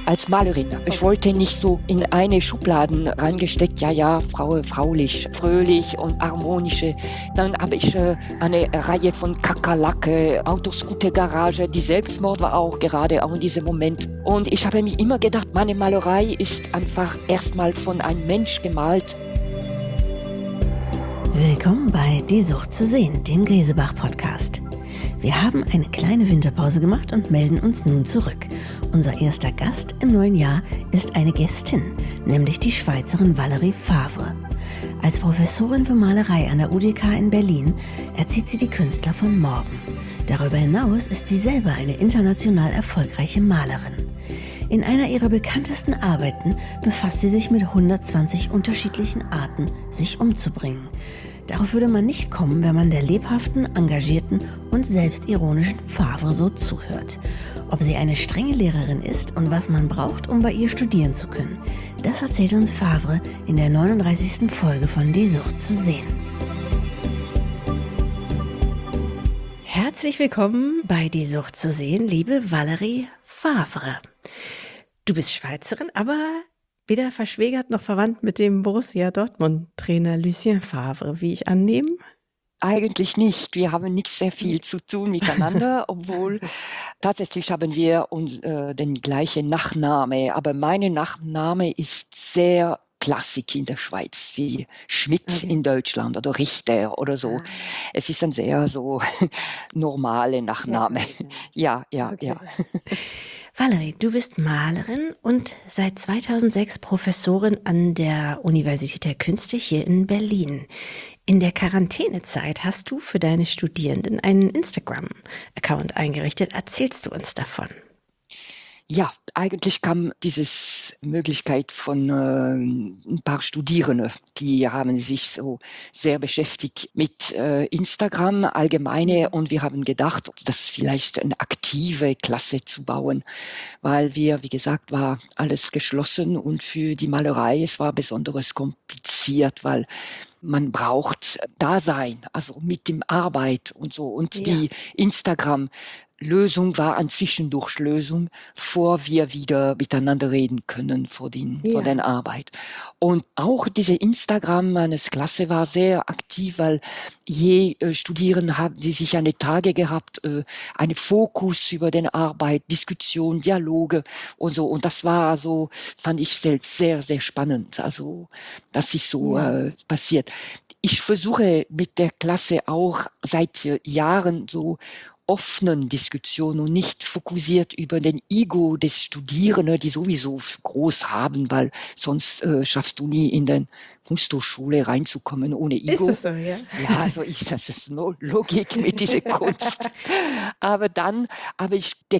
als Malerin. Ich wollte nicht so in eine Schublade reingesteckt, ja, fraulich, fröhlich und harmonische. Dann habe ich eine Reihe von Kakerlake, Autoscooter-Garage, die Selbstmord war auch gerade auch in diesem Moment. Und ich habe mir immer gedacht, meine Malerei ist einfach erstmal von einem Mensch gemalt. Willkommen bei Die Sucht zu sehen, dem Griesebach-Podcast. Wir haben eine kleine Winterpause gemacht und melden uns nun zurück. Unser erster Gast im neuen Jahr ist eine Gästin, nämlich die Schweizerin Valerie Favre. Als Professorin für Malerei an der UDK in Berlin erzieht sie die Künstler von morgen. Darüber hinaus ist sie selber eine international erfolgreiche Malerin. In einer ihrer bekanntesten Arbeiten befasst sie sich mit 120 unterschiedlichen Arten, sich umzubringen. Darauf würde man nicht kommen, wenn man der lebhaften, engagierten und selbstironischen Favre so zuhört. Ob sie eine strenge Lehrerin ist und was man braucht, um bei ihr studieren zu können, das erzählt uns Favre in der 39. Folge von Die Sucht zu sehen. Herzlich willkommen bei Die Sucht zu sehen, liebe Valerie Favre. Du bist Schweizerin, aber weder verschwägert noch verwandt mit dem Borussia Dortmund-Trainer Lucien Favre, wie ich annehme. Eigentlich nicht. Wir haben nicht sehr viel zu tun miteinander, obwohl tatsächlich haben wir den gleichen Nachname. Aber mein Nachname ist sehr Klassik in der Schweiz, wie Schmidt in Deutschland oder Richter oder so. Es ist ein sehr so normaler Nachname. Ja. Valerie, du bist Malerin und seit 2006 Professorin an der Universität der Künste hier in Berlin. In der Quarantänezeit hast du für deine Studierenden einen Instagram-Account eingerichtet. Erzählst du uns davon? Ja, eigentlich kam diese Möglichkeit von ein paar Studierenden, die haben sich so sehr beschäftigt mit Instagram allgemeine und wir haben gedacht, das vielleicht eine aktive Klasse zu bauen, weil wir, wie gesagt, war alles geschlossen und für die Malerei, es war besonders kompliziert, weil man braucht Dasein, also mit dem Arbeit und so. Und die Instagram-Lösung war eine Zwischendurchlösung, bevor wir wieder miteinander reden können vor der Arbeit. Und auch diese Instagram meines Klasse war sehr aktiv, weil Studierende haben sie sich eine Tage gehabt, einen Fokus über den Arbeit, Diskussion, Dialoge und so. Und das war so, fand ich selbst sehr, sehr spannend. Also, das ist so passiert. Ich versuche mit der Klasse auch seit Jahren so offenen Diskussionen und nicht fokussiert über den Ego des Studierenden, die sowieso groß haben, weil sonst schaffst du nie in den Kunsthochschule reinzukommen ohne Ego. Ist das so, ja? Ja, also das ist Logik mit dieser Kunst. Aber dann habe ich der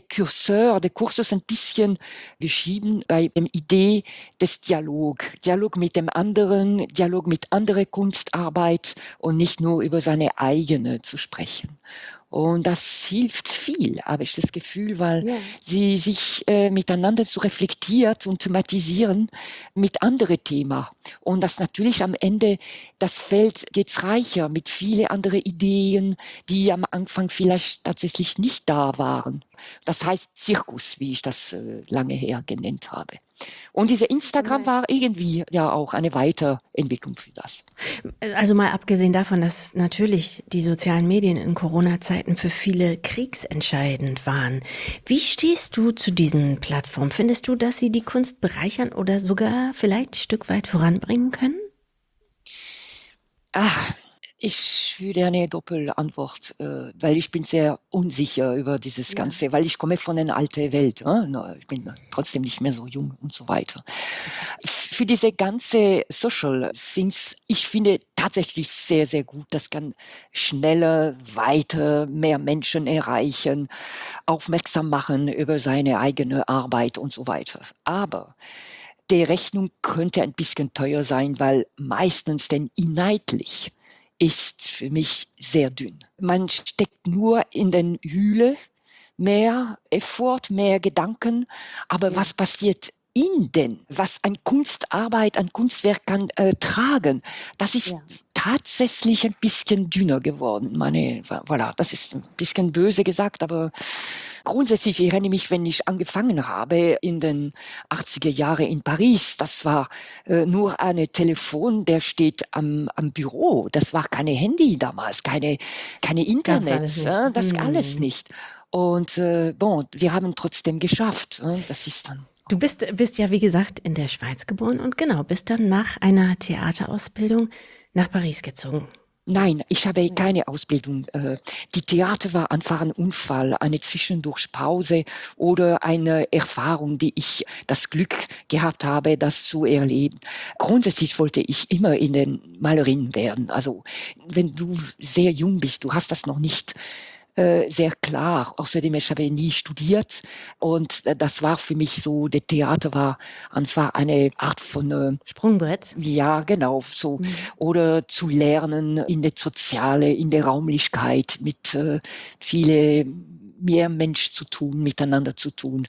Kursus ein bisschen geschrieben bei der Idee des Dialog mit dem anderen, Dialog mit anderer Kunstarbeit und nicht nur über seine eigene zu sprechen. Und das hilft viel, habe ich das Gefühl, weil sie sich miteinander zu reflektiert und thematisieren mit anderen Themen. Und das natürlich am Ende, das Feld geht's reicher mit vielen anderen Ideen, die am Anfang vielleicht tatsächlich nicht da waren. Das heißt Zirkus, wie ich das lange her genannt habe. Und diese Instagram war irgendwie ja auch eine Weiterentwicklung für das. Also mal abgesehen davon, dass natürlich die sozialen Medien in Corona-Zeiten für viele kriegsentscheidend waren. Wie stehst du zu diesen Plattformen? Findest du, dass sie die Kunst bereichern oder sogar vielleicht ein Stück weit voranbringen können? Ich würde eine Doppelantwort, weil ich bin sehr unsicher über dieses Ganze, weil ich komme von einer alten Welt. Ich bin trotzdem nicht mehr so jung und so weiter. Für diese ganze Social Things, ich finde tatsächlich sehr, sehr gut. Das kann schneller, weiter, mehr Menschen erreichen, aufmerksam machen über seine eigene Arbeit und so weiter. Aber die Rechnung könnte ein bisschen teuer sein, weil meistens denn inhaltlich ist für mich sehr dünn. Man steckt nur in den Hülle mehr Effort, mehr Gedanken, aber was passiert in denn? Was ein Kunstarbeit, ein Kunstwerk kann tragen, das ist tatsächlich ein bisschen dünner geworden. Voilà, das ist ein bisschen böse gesagt, aber grundsätzlich erinnere ich mich, wenn ich angefangen habe in den 80er Jahren in Paris, das war nur ein Telefon, der steht am Büro. Das war keine Handy damals, keine Gab's Internet, alles nicht. das alles nicht. Und wir haben trotzdem geschafft. Das ist dann. Du bist ja, wie gesagt, in der Schweiz geboren und genau, bist dann nach einer Theaterausbildung nach Paris gezogen. Nein, ich habe keine Ausbildung. Die Theater war einfach ein Unfall, eine Zwischendurchpause oder eine Erfahrung, die ich das Glück gehabt habe, das zu erleben. Grundsätzlich wollte ich immer in den Malerin werden. Also wenn du sehr jung bist, du hast das noch nicht sehr klar. Außerdem, ich habe nie studiert und das war für mich so, der Theater war einfach eine Art von Sprungbrett? ja, genau, so. Oder zu lernen in der Soziale, in der Raumlichkeit, mit viele mehr Mensch zu tun, miteinander zu tun.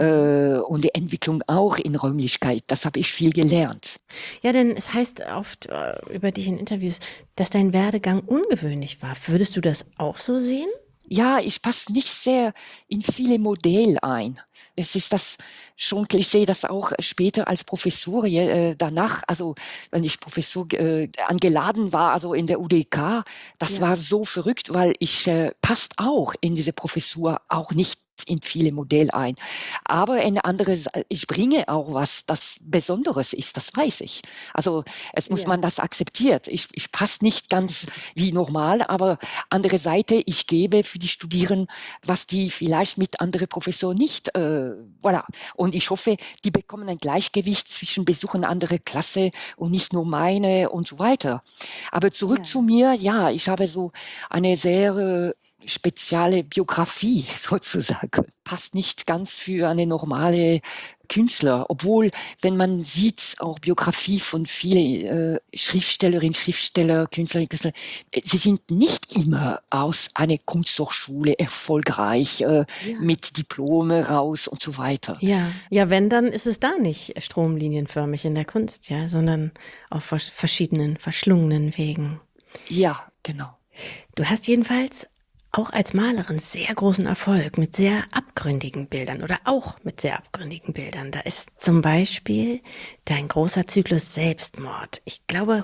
Und die Entwicklung auch in Räumlichkeit, das habe ich viel gelernt. Ja, denn es heißt oft über dich in Interviews, dass dein Werdegang ungewöhnlich war. Würdest du das auch so sehen? Ja, ich passe nicht sehr in viele Modelle ein. Es ist das schon, ich sehe das auch später als Professor danach, also wenn ich Professor angeladen war, also in der UDK, das war so verrückt, weil ich passt auch in diese Professur auch nicht in viele Modelle ein. Aber eine andere, ich bringe auch was, das Besonderes ist, das weiß ich. Also es muss man das akzeptiert. Ich passe nicht ganz wie normal, aber andere Seite, ich gebe für die Studierenden, was die vielleicht mit anderen Professoren nicht, voilà. Und ich hoffe, die bekommen ein Gleichgewicht zwischen Besuchen anderer Klasse und nicht nur meine und so weiter. Aber zurück zu mir, ja, ich habe so eine sehr spezielle Biografie sozusagen. Passt nicht ganz für eine normale Künstler, obwohl, wenn man sieht, auch Biografie von vielen Schriftstellerinnen, Schriftsteller, Künstlerinnen, Künstler, sie sind nicht immer aus einer Kunsthochschule erfolgreich, mit Diplome raus und so weiter. Ja, wenn, dann ist es da nicht stromlinienförmig in der Kunst, ja, sondern auf verschiedenen, verschlungenen Wegen. Ja, genau. Du hast jedenfalls auch als Malerin sehr großen Erfolg mit sehr abgründigen Bildern oder auch mit sehr abgründigen Bildern. Da ist zum Beispiel dein großer Zyklus Selbstmord. Ich glaube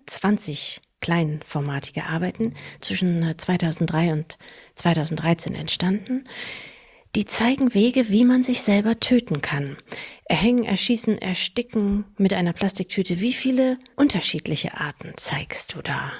120 kleinformatige Arbeiten zwischen 2003 und 2013 entstanden. Die zeigen Wege, wie man sich selber töten kann. Erhängen, erschießen, ersticken mit einer Plastiktüte. Wie viele unterschiedliche Arten zeigst du da?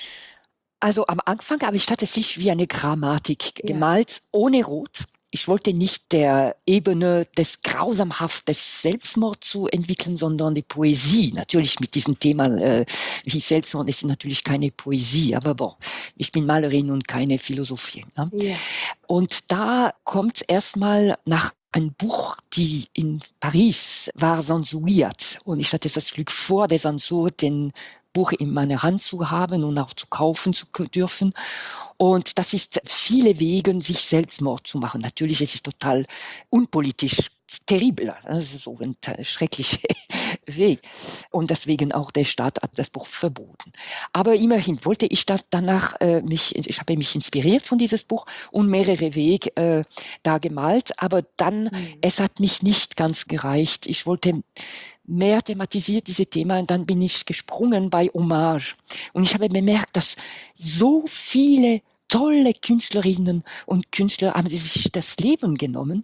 Also am Anfang habe ich tatsächlich wie eine Grammatik gemalt, ohne Rot. Ich wollte nicht der Ebene des grausamhaften Selbstmord zu entwickeln, sondern die Poesie. Natürlich mit diesem Thema wie Selbstmord ist natürlich keine Poesie, aber bon, ich bin Malerin und keine Philosophie. Ne? Ja. Und da kommt erstmal nach ein Buch, die in Paris war zensuriert. Und ich hatte das Glück vor der Zensur, den Buch in meiner Hand zu haben und auch zu kaufen zu dürfen. Und das ist viele Wege, sich Selbstmord zu machen. Natürlich ist es total unpolitisch, terribel. Das ist so ein schrecklicher Weg. Und deswegen auch der Staat hat das Buch verboten. Aber immerhin wollte ich das danach, ich habe mich inspiriert von dieses Buch und mehrere Wege da gemalt. Aber dann, es hat mich nicht ganz gereicht. Ich wollte mehr thematisiert diese Thema und dann bin ich gesprungen bei Hommage. Und ich habe bemerkt, dass so viele tolle Künstlerinnen und Künstler haben sich das Leben genommen.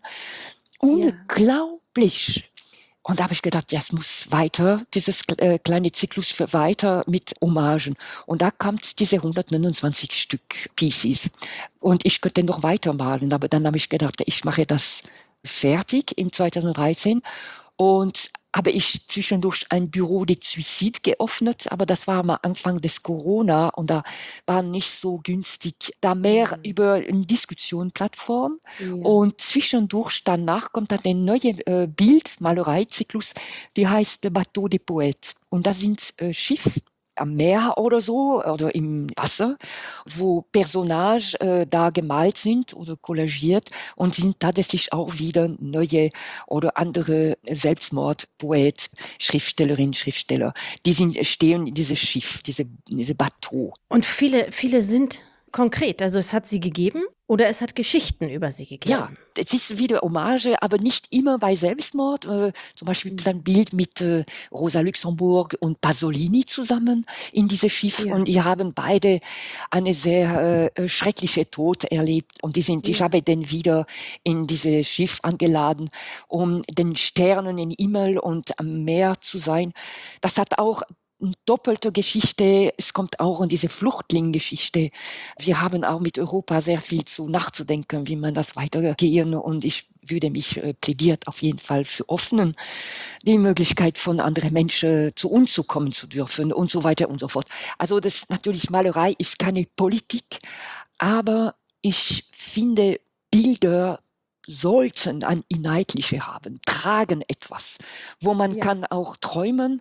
Unglaublich. Und da habe ich gedacht, ja, es muss weiter, dieses kleine Zyklus für weiter mit Hommagen. Und da kommt diese 129 Stück Pieces. Und ich könnte noch weitermalen, aber dann habe ich gedacht, ich mache das fertig im 2013. Und habe ich zwischendurch ein Büro de Suicide geöffnet, aber das war am Anfang des Corona und da war nicht so günstig, da mehr über eine Diskussionsplattform. Und zwischendurch danach kommt dann ein neuer Bildmalereizyklus, die heißt Le Bateau des Poètes. Und da sind Schiffe am Meer oder so oder im Wasser, wo Personagen da gemalt sind oder kollagiert und sind tatsächlich auch wieder neue oder andere Selbstmordpoet, Schriftstellerinnen, Schriftsteller. Die stehen in diesem Schiff, diese Bateau. Und viele sind konkret? Also es hat sie gegeben oder es hat Geschichten über sie Ja, gegeben? es ist wieder Hommage, aber nicht immer bei Selbstmord. Zum Beispiel gibt es ein Bild mit Rosa Luxemburg und Pasolini zusammen in diesem Schiff Ja. und die haben beide eine sehr schreckliche Tod erlebt und ich habe den wieder in dieses Schiff angeladen, um den Sternen im Himmel und am Meer zu sein. Das hat auch eine doppelte Geschichte. Es kommt auch in diese Fluchtlingsgeschichte. Wir haben auch mit Europa sehr viel zu nachzudenken, wie man das weitergehen und ich würde mich plädiert auf jeden Fall für Öffnen, die Möglichkeit von anderen Menschen zu uns zu kommen zu dürfen und so weiter und so fort. Also das natürlich Malerei ist keine Politik, aber ich finde Bilder sollten ein Inhaltliche haben, tragen etwas, wo man kann auch träumen,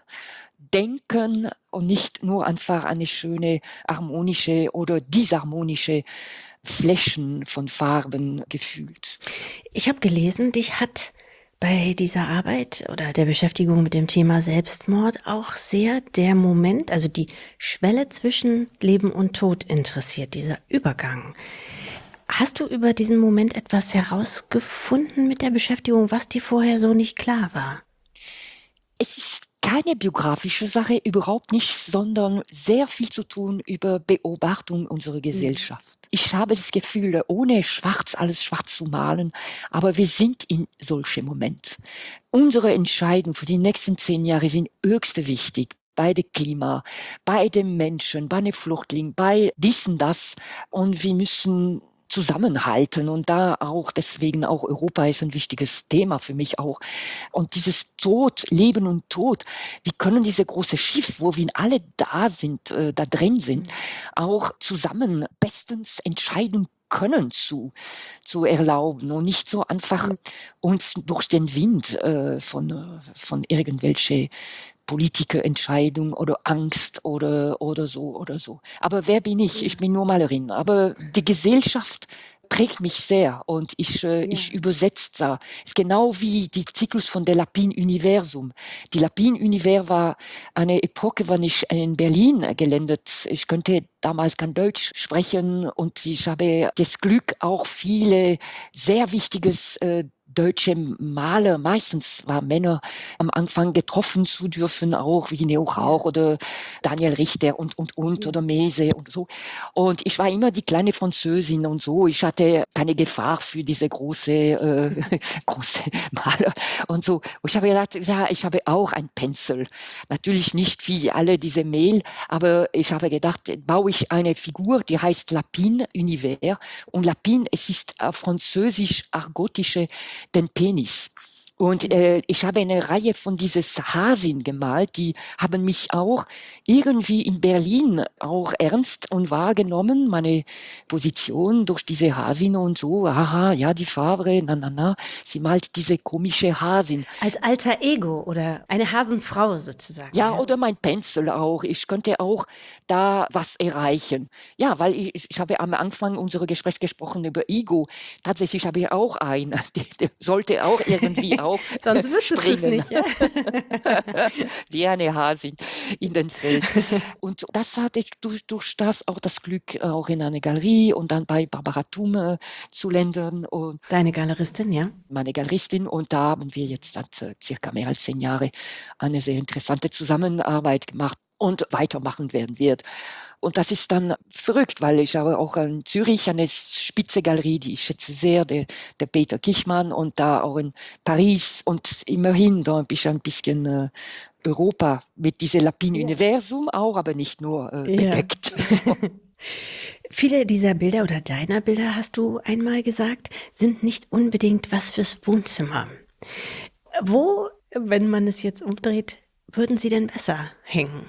denken und nicht nur einfach eine schöne harmonische oder disharmonische Flächen von Farben gefühlt. Ich habe gelesen, dich hat bei dieser Arbeit oder der Beschäftigung mit dem Thema Selbstmord auch sehr der Moment, also die Schwelle zwischen Leben und Tod interessiert, dieser Übergang. Hast du über diesen Moment etwas herausgefunden mit der Beschäftigung, was dir vorher so nicht klar war? Es ist keine biografische Sache, überhaupt nicht, sondern sehr viel zu tun über Beobachtung unserer Gesellschaft. Ich habe das Gefühl, ohne alles schwarz zu malen, aber wir sind in solchen Momenten. Unsere Entscheidungen für die nächsten 10 Jahre sind höchst wichtig. Bei dem Klima, bei den Menschen, bei den Flüchtlingen, bei dies und das. Und wir müssen zusammenhalten und da auch, deswegen auch Europa ist ein wichtiges Thema für mich auch. Und dieses Tod, Leben und Tod, wir können diese große Schiff, wo wir alle da sind, da drin sind, auch zusammen bestens entscheiden können zu erlauben und nicht so einfach uns durch den Wind von irgendwelche Politikerentscheidung oder Angst oder so. Aber wer bin ich? Ich bin nur Malerin. Aber die Gesellschaft prägt mich sehr und ich übersetze da. Es ist genau wie die Zyklus von der Lapin-Universum. Die Lapin-Universum war eine Epoche, wann ich in Berlin gelandet. Ich konnte damals kein Deutsch sprechen und ich habe das Glück, auch viele sehr wichtiges deutsche Maler, meistens waren Männer, am Anfang getroffen zu dürfen, auch wie Neo Rauch oder Daniel Richter und oder Mese und so. Und ich war immer die kleine Französin und so. Ich hatte keine Gefahr für diese große Maler und so. Und ich habe gedacht, ja, ich habe auch ein Pencil. Natürlich nicht wie alle diese Mehl, aber ich habe gedacht, baue ich eine Figur, die heißt Lapin Univers. Und Lapin, es ist französisch argotische den Penis. Und ich habe eine Reihe von dieses Hasin gemalt, die haben mich auch irgendwie in Berlin auch ernst und wahrgenommen, meine Position durch diese Hasin und so, aha, ja, die Farbe, sie malt diese komische Hasin. Als alter Ego oder eine Hasenfrau sozusagen. Ja, oder mein Pencil auch. Ich könnte auch da was erreichen. Ja, weil ich habe am Anfang unserer Gespräch gesprochen über Ego. Tatsächlich habe ich auch einen, der sollte auch irgendwie auch Sonst wüsstest du es springen. nicht. Ja? Wie eine Hasin in den Feld. Und das hatte ich durch das auch das Glück, auch in einer Galerie und dann bei Barbara Thum zu landen. Und Deine Galeristin, ja? meine Galeristin. Und da haben wir jetzt seit circa mehr als 10 Jahre eine sehr interessante Zusammenarbeit gemacht und weitermachen werden wird. Und das ist dann verrückt, weil ich habe auch in Zürich eine Spitze-Galerie, die ich schätze sehr, der Peter Kichmann, und da auch in Paris und immerhin da ein bisschen Europa mit diesem Lapin-Universum auch, aber nicht nur bedeckt. Viele dieser Bilder oder deiner Bilder, hast du einmal gesagt, sind nicht unbedingt was fürs Wohnzimmer. Wo, wenn man es jetzt umdreht, würden sie denn besser hängen?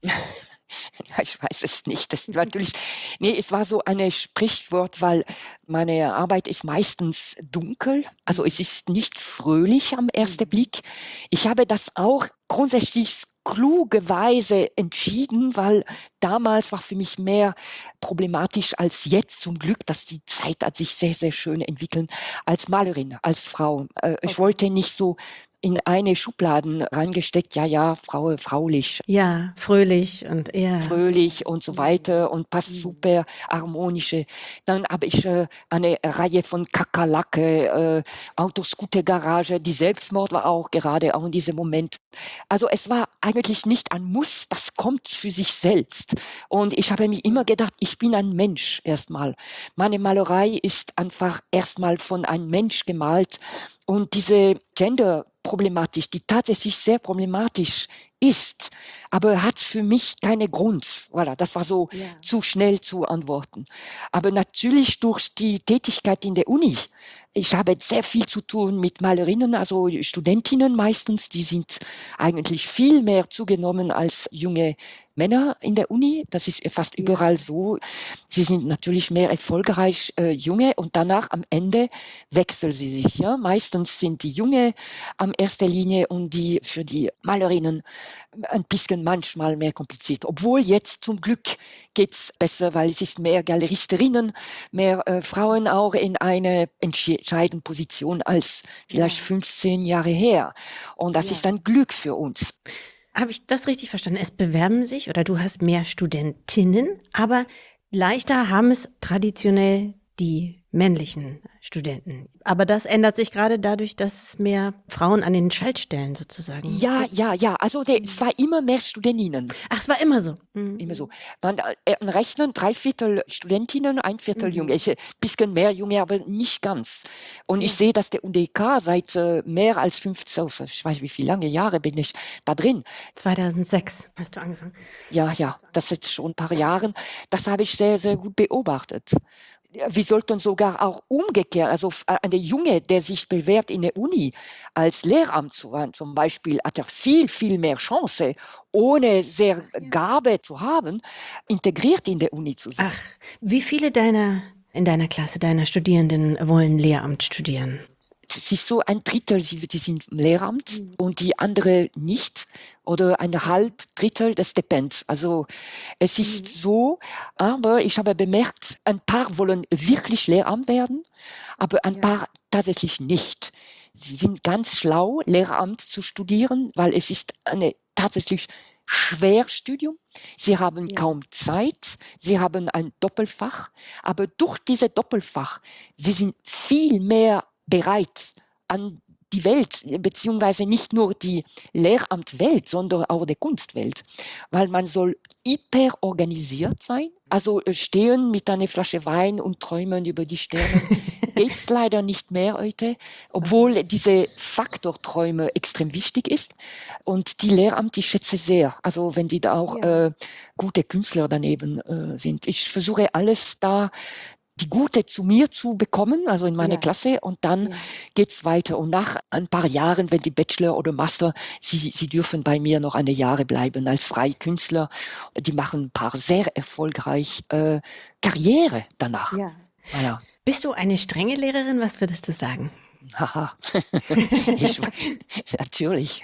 Ich weiß es nicht. Das ist natürlich, es war so ein Sprichwort, weil meine Arbeit ist meistens dunkel. Also es ist nicht fröhlich am ersten Blick. Ich habe das auch grundsätzlich klugerweise entschieden, weil damals war für mich mehr problematisch als jetzt. Zum Glück, dass die Zeit hat sich sehr, sehr schön entwickelt als Malerin, als Frau. Ich wollte nicht so in eine Schubladen reingesteckt, ja, fraulich, Ja, fröhlich und eher. fröhlich und so weiter und passt super harmonische. Dann habe ich eine Reihe von Kakerlake, Autoscooter-Garage, die Selbstmord war auch gerade auch in diesem Moment. Also es war eigentlich nicht ein Muss, das kommt für sich selbst. Und ich habe mir immer gedacht, ich bin ein Mensch erstmal. Meine Malerei ist einfach erstmal von einem Mensch gemalt. Und diese Gender-Problematik, die tatsächlich sehr problematisch ist, aber hat für mich keinen Grund. Voilà, das war so zu schnell zu antworten. Aber natürlich durch die Tätigkeit in der Uni. Ich habe sehr viel zu tun mit Malerinnen, also Studentinnen meistens, die sind eigentlich viel mehr zugenommen als junge Männer in der Uni. Das ist fast überall so. Sie sind natürlich mehr erfolgreich, Junge, und danach am Ende wechseln sie sich. Ja? Meistens sind die Junge an erster Linie und die für die Malerinnen ein bisschen manchmal mehr kompliziert. Obwohl jetzt zum Glück geht's besser, weil es ist mehr Galeristerinnen, mehr Frauen auch in einer entscheidenden Position als vielleicht 15 Jahre her. Und das ist ein Glück für uns. Habe ich das richtig verstanden? Es bewerben sich oder du hast mehr Studentinnen, aber leichter haben es traditionell die männlichen Studenten. Aber das ändert sich gerade dadurch, dass es mehr Frauen an den Schaltstellen sozusagen Ja. Also es war immer mehr Studentinnen. Ach, es war immer so. Immer so. Man rechnen 3/4 Studentinnen, 1/4 Junge. Ist ein bisschen mehr Junge, aber nicht ganz. Und ich sehe, dass der UDK seit mehr als 15, ich weiß wie viele lange Jahre bin ich da drin. 2006 hast du angefangen. Ja, das ist jetzt schon ein paar Jahre. Das habe ich sehr, sehr gut beobachtet. Wir sollten sogar auch umgekehrt, also ein Junge, der sich bewährt in der Uni als Lehramt zum Beispiel, hat er viel, viel mehr Chance, ohne sehr Gabe zu haben, integriert in der Uni zu sein. Ach, wie viele in deiner Klasse, deiner Studierenden wollen Lehramt studieren? Es ist so ein Drittel, die sind im Lehramt und die andere nicht. Oder ein halb Drittel, das depend. Also es ist so, aber ich habe bemerkt, ein paar wollen wirklich Lehramt werden, aber ein paar tatsächlich nicht. Sie sind ganz schlau, Lehramt zu studieren, weil es ist eine tatsächlich Schwerstudium. Sie haben kaum Zeit, sie haben ein Doppelfach, aber durch diese Doppelfach, sie sind viel mehr bereit an die Welt, beziehungsweise nicht nur die Lehramtwelt, sondern auch die Kunstwelt, weil man soll hyper organisiert sein. Also stehen mit einer Flasche Wein und träumen über die Sterne geht's leider nicht mehr heute, obwohl diese Faktor Träume extrem wichtig ist. Und die Lehramt, ich schätze sehr, also wenn die da auch gute Künstler daneben sind. Ich versuche alles da die Gute zu mir zu bekommen, also in meine Klasse, und dann geht's weiter. Und nach ein paar Jahren, wenn die Bachelor oder Master, sie dürfen bei mir noch eine Jahre bleiben als Freikünstler. Die machen ein paar sehr erfolgreich Karriere danach. Ja. Voilà. Bist du eine strenge Lehrerin? Was würdest du sagen? Haha, natürlich.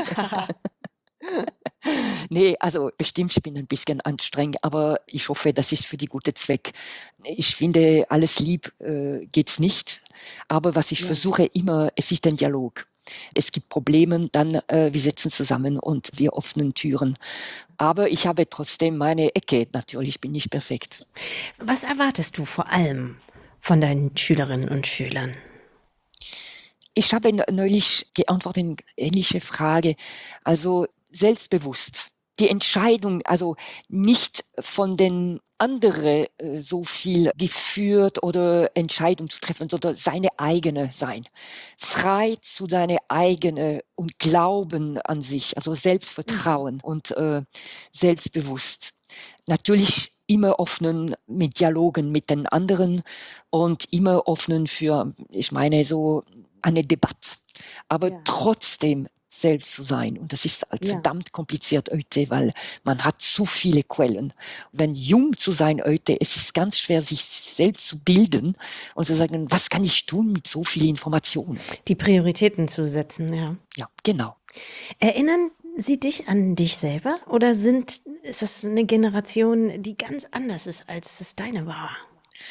Nee, also bestimmt, ich bin ein bisschen anstrengend, aber ich hoffe, das ist für die gute Zweck. Ich finde, alles lieb geht's nicht, aber was ich versuche immer, es ist ein Dialog. Es gibt Probleme, dann wir sitzen zusammen und wir öffnen Türen. Aber ich habe trotzdem meine Ecke, natürlich bin ich perfekt. Was erwartest du vor allem von deinen Schülerinnen und Schülern? Ich habe neulich geantwortet eine ähnliche Frage. Also selbstbewusst. Die Entscheidung, also nicht von den anderen so viel geführt oder Entscheidung zu treffen, sondern seine eigene sein. Frei zu seiner eigenen und Glauben an sich, also Selbstvertrauen und selbstbewusst. Natürlich immer offen mit Dialogen mit den anderen und immer offen für, ich meine, so eine Debatte. Aber trotzdem selbst zu sein. Und das ist verdammt kompliziert heute, weil man hat zu viele Quellen. Wenn jung zu sein heute, es ist ganz schwer, sich selbst zu bilden und zu sagen, was kann ich tun mit so vielen Informationen? Die Prioritäten zu setzen, ja. Ja, genau. Erinnern sie dich an dich selber oder ist das eine Generation, die ganz anders ist, als es deine war?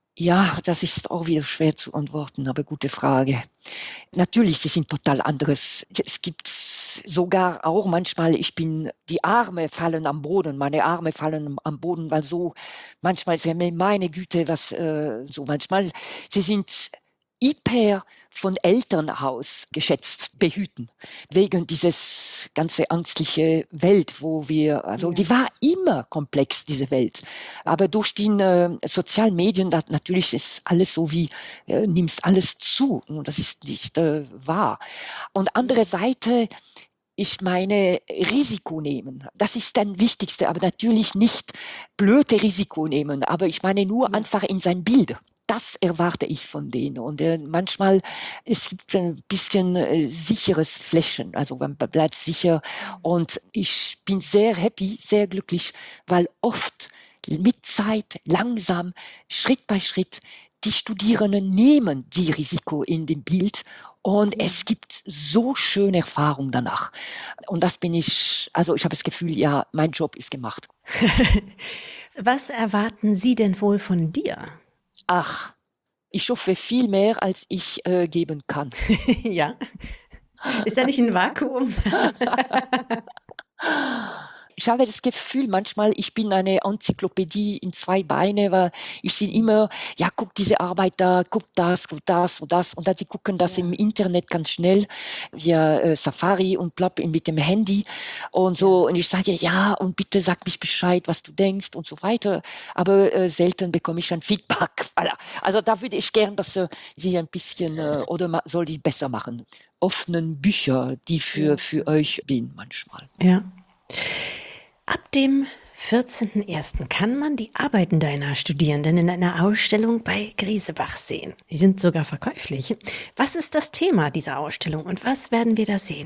Ja, das ist auch wieder schwer zu antworten, aber gute Frage. Natürlich, sie sind total anderes. Es gibt sogar auch manchmal, die Arme fallen am Boden, meine Arme fallen am Boden, weil so, manchmal, meine Güte, so manchmal, sie sind hyper von Elternhaus geschätzt, behüten, wegen dieses ganze angstliche Welt, die war immer komplex, diese Welt. Aber durch die sozialen Medien, natürlich ist alles so wie, nimmst alles zu. Und das ist nicht wahr. Und andere Seite, ich meine, Risiko nehmen. Das ist das Wichtigste, aber natürlich nicht blöde Risiko nehmen. Aber ich meine nur einfach in sein Bild. Das erwarte ich von denen. Und manchmal, es gibt ein bisschen sicheres Flächen. Also man bleibt sicher. Und ich bin sehr happy, sehr glücklich, weil oft mit Zeit, langsam, Schritt bei Schritt, die Studierenden nehmen die Risiko in dem Bild und es gibt so schöne Erfahrungen danach. Und ich habe das Gefühl, ja, mein Job ist gemacht. Was erwarten Sie denn wohl von dir? Ach, ich hoffe viel mehr, als ich geben kann. Ja. Ist da nicht ein Vakuum? Ich habe das Gefühl manchmal, ich bin eine Enzyklopädie in 2 Beine, weil ich sehe immer, ja, guck diese Arbeit da, guck das, guck das und das. Und dann sie gucken das im Internet ganz schnell via Safari und mit dem Handy und so. Und ich sage, ja, und bitte sag mich Bescheid, was du denkst und so weiter. Aber selten bekomme ich ein Feedback. Voilà. Also da würde ich gern, dass sie ein bisschen, soll die besser machen. Offenen Bücher, die für euch bin manchmal. Ja. Ab dem 14.01. kann man die Arbeiten deiner Studierenden in einer Ausstellung bei Griesebach sehen. Sie sind sogar verkäuflich. Was ist das Thema dieser Ausstellung und was werden wir da sehen?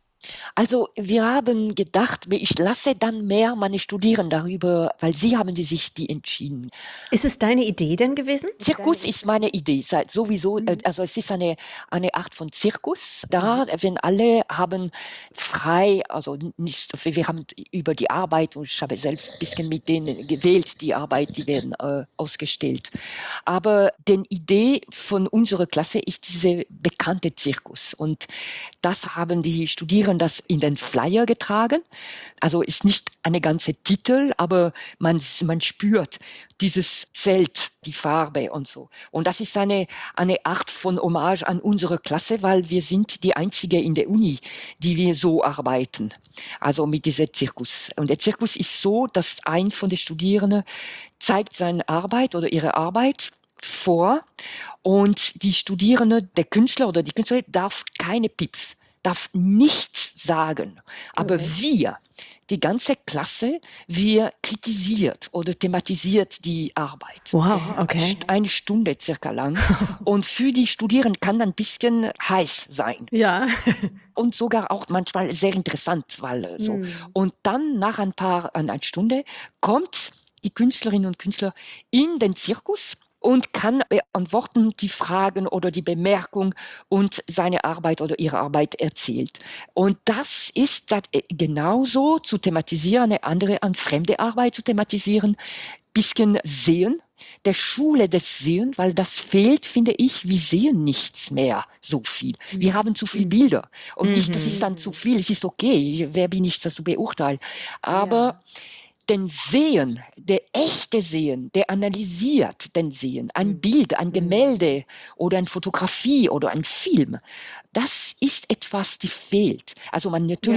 Also wir haben gedacht, ich lasse dann mehr meine Studierenden darüber, weil sie haben sich die entschieden. Ist es deine Idee denn gewesen? Zirkus ist meine Idee, sowieso, also es ist eine Art von Zirkus da, wenn alle haben frei, also nicht, wir haben über die Arbeit, und ich habe selbst ein bisschen mit denen gewählt, die Arbeit, die werden ausgestellt. Aber die Idee von unserer Klasse ist diese bekannte Zirkus und das haben die Studierenden das in den Flyer getragen. Also ist nicht eine ganze Titel, aber man spürt dieses Zelt, die Farbe und so. Und das ist eine Art von Hommage an unsere Klasse, weil wir sind die einzige in der Uni, die wir so arbeiten. Also mit diesem Zirkus. Und der Zirkus ist so, dass ein von den Studierenden zeigt seine Arbeit oder ihre Arbeit vor und die Studierende, der Künstler oder die Künstlerin darf keine Pips, darf nichts sagen. Aber wir, die ganze Klasse, wir kritisiert oder thematisiert die Arbeit. Wow, okay. Eine Stunde circa lang. Und für die Studierenden kann ein bisschen heiß sein. Ja. Und sogar auch manchmal sehr interessant, weil so. Und dann nach einer Stunde kommt die Künstlerinnen und Künstler in den Zirkus und kann beantworten die Fragen oder die Bemerkung und seine Arbeit oder ihre Arbeit erzählt. Und das ist genauso zu thematisieren, an fremde Arbeit zu thematisieren, bisschen sehen, der Schule des Sehen, weil das fehlt, finde ich, wir sehen nichts mehr so viel. Wir haben zu viele Bilder und nicht, das ist dann zu viel, es ist okay, wer bin ich, das zu beurteilen, aber den Sehen, der echte Sehen, der analysiert den Sehen, ein Bild, ein Gemälde oder eine Fotografie oder ein Film, das ist etwas, die fehlt. Also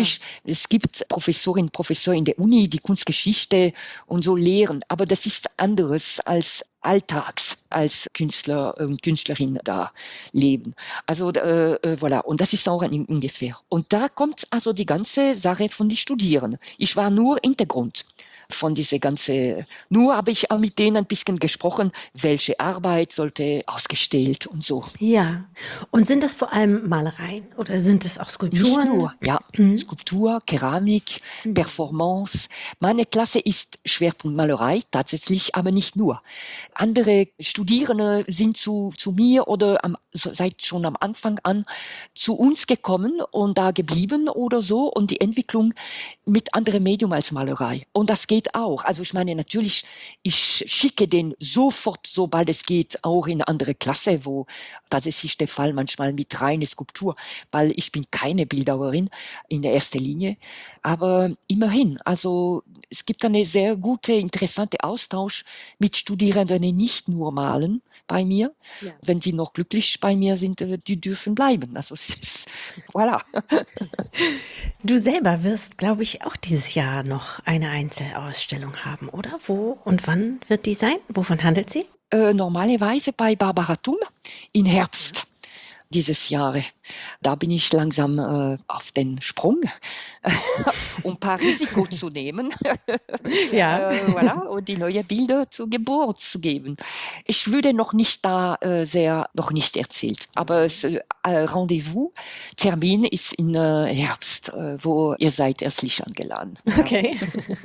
es gibt Professoren und Professoren in der Uni, die Kunstgeschichte und so lehren, aber das ist anderes als Alltags als Künstler und Künstlerin da leben. Also voilà, und das ist auch ungefähr. Und da kommt also die ganze Sache von den Studierenden. Ich war nur Hintergrund von diese ganze, nur habe ich auch mit denen ein bisschen gesprochen, welche Arbeit sollte ausgestellt und so. Ja, und sind das vor allem Malereien oder sind es auch Skulpturen? Nicht nur, ja, Skulptur, Keramik, Performance. Meine Klasse ist Schwerpunkt Malerei, tatsächlich, aber nicht nur. Andere Studierende sind zu mir oder seit schon am Anfang an zu uns gekommen und da geblieben oder so und die Entwicklung mit anderem Medium als Malerei. Und das geht geht auch. Also ich meine natürlich, ich schicke den sofort, sobald es geht, auch in eine andere Klasse, wo das ist der Fall manchmal mit reiner Skulptur, weil ich bin keine Bildhauerin in der ersten Linie. Aber immerhin, also es gibt eine sehr gute, interessante Austausch mit Studierenden, die nicht nur malen bei mir. Ja. Wenn sie noch glücklich bei mir sind, die dürfen bleiben. Also es ist, voilà. Du selber wirst, glaube ich, auch dieses Jahr noch eine Einzelausstellung haben, oder? Wo und wann wird die sein? Wovon handelt sie? Normalerweise bei Barbara Thum im Herbst dieses Jahre. Da bin ich langsam auf den Sprung, um ein paar Risiko zu nehmen. Ja. Voilà, und die neuen Bilder zur Geburt zu geben. Ich würde noch nicht noch nicht erzählt, aber das Rendezvous, Termin ist im Herbst, wo ihr seid herzlich eingeladen. Okay.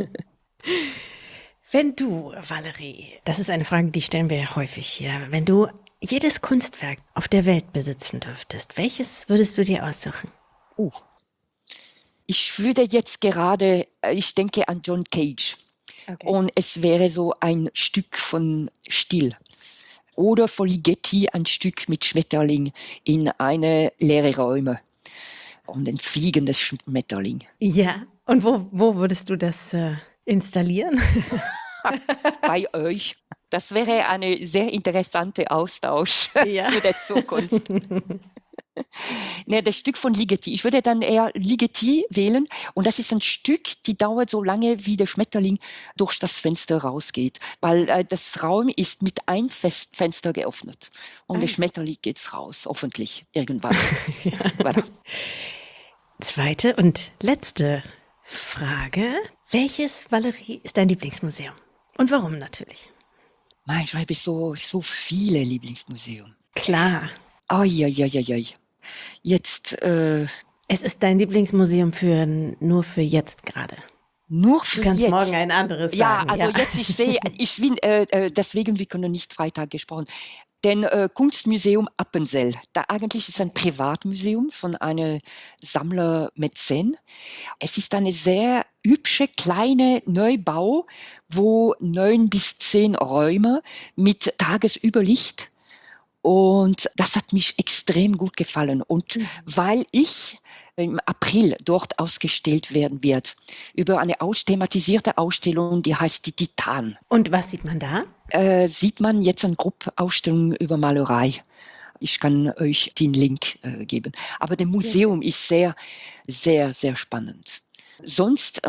Wenn du, Valerie, das ist eine Frage, die stellen wir ja häufig hier, wenn du jedes Kunstwerk auf der Welt besitzen dürftest, welches würdest du dir aussuchen? Ich würde jetzt gerade, ich denke an John Cage. Okay. Und es wäre so ein Stück von Still. Oder von Ligeti ein Stück mit Schmetterling in eine leere Räume. Und ein fliegendes Schmetterling. Ja, und wo würdest du das installieren? Bei euch. Das wäre eine sehr interessante Austausch für die Zukunft. Das Stück von Ligeti. Ich würde dann eher Ligeti wählen. Und das ist ein Stück, die dauert so lange, wie der Schmetterling durch das Fenster rausgeht. Weil das Raum ist mit einem Fenster geöffnet. Und der Schmetterling geht raus, hoffentlich, irgendwann. Voilà. Zweite und letzte Frage. Welches, Valerie, ist dein Lieblingsmuseum? Und warum natürlich? Ich habe so viele Lieblingsmuseen. Klar. Jetzt. Es ist dein Lieblingsmuseum nur für jetzt gerade. Nur für jetzt. Du kannst jetzt. Morgen ein anderes sagen. Ja, also jetzt, ich bin, deswegen, wir können nicht Freitag gesprochen. Denn Kunstmuseum Appenzell, da eigentlich ist ein Privatmuseum von einem Sammler-Mäzen. Es ist eine sehr hübsche, kleine Neubau, wo 9 bis 10 Räume mit Tagesüberlicht. Und das hat mich extrem gut gefallen. Und weil ich im April dort ausgestellt werden wird, über eine thematisierte Ausstellung, die heißt die Titan. Und was sieht man da? Sieht man jetzt eine Gruppenausstellung über Malerei. Ich kann euch den Link geben. Aber das Museum ist sehr, sehr, sehr spannend. Sonst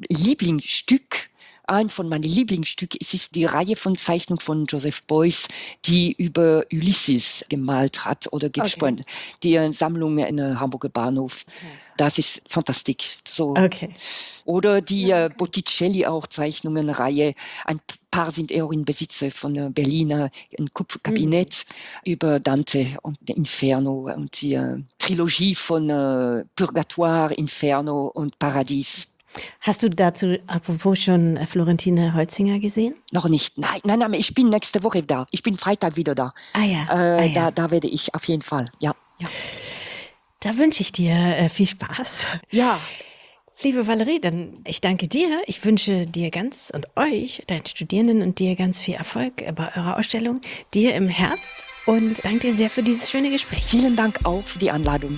ein von meinen Lieblingsstücken ist die Reihe von Zeichnungen von Joseph Beuys, die über Ulysses gemalt hat oder gesponnen. Die Sammlung in Hamburger Bahnhof. Das ist fantastisch. So. Oder die Botticelli auch Zeichnungen-Reihe. Ein paar sind eher in Besitz von Berliner ein Kupferkabinett über Dante und Inferno und die Trilogie von Purgatoire, Inferno und Paradies. Hast du dazu apropos schon Florentine Holzinger gesehen? Noch nicht. Nein, ich bin nächste Woche da. Ich bin Freitag wieder da. Da werde ich auf jeden Fall, ja. Da wünsche ich dir viel Spaß. Ja. Liebe Valerie, dann ich danke dir. Ich wünsche dir und euch, deinen Studierenden und dir ganz viel Erfolg bei eurer Ausstellung, dir im Herbst und danke dir sehr für dieses schöne Gespräch. Vielen Dank auch für die Einladung.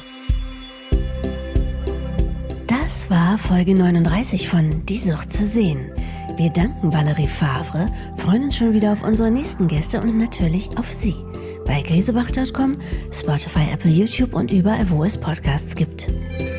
Das war Folge 39 von Die Sucht zu sehen. Wir danken Valerie Favre, freuen uns schon wieder auf unsere nächsten Gäste und natürlich auf Sie. Bei grisebach.com, Spotify, Apple, YouTube und überall, wo es Podcasts gibt.